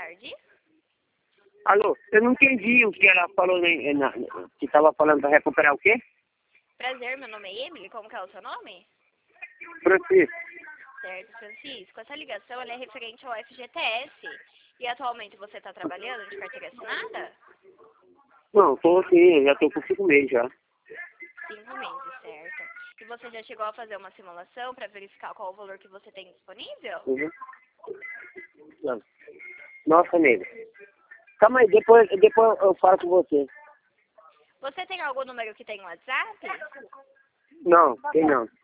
tarde. Alô, eu não entendi o que ela falou, que estava falando para recuperar o quê? Prazer, meu nome é Emily. Como que é o seu nome? Francisco. Certo, Francisco. Essa ligação ela é referente ao FGTS. E atualmente você está trabalhando de carteira assinada? Não, tô sim, já tô com 5 meses já. 5 meses, certo. E você já chegou a fazer uma simulação para verificar qual o valor que você tem disponível? Uhum. Não. Nossa, nego. Calma aí, depois eu falo com você. Você tem algum número que tem WhatsApp? Não, tem não.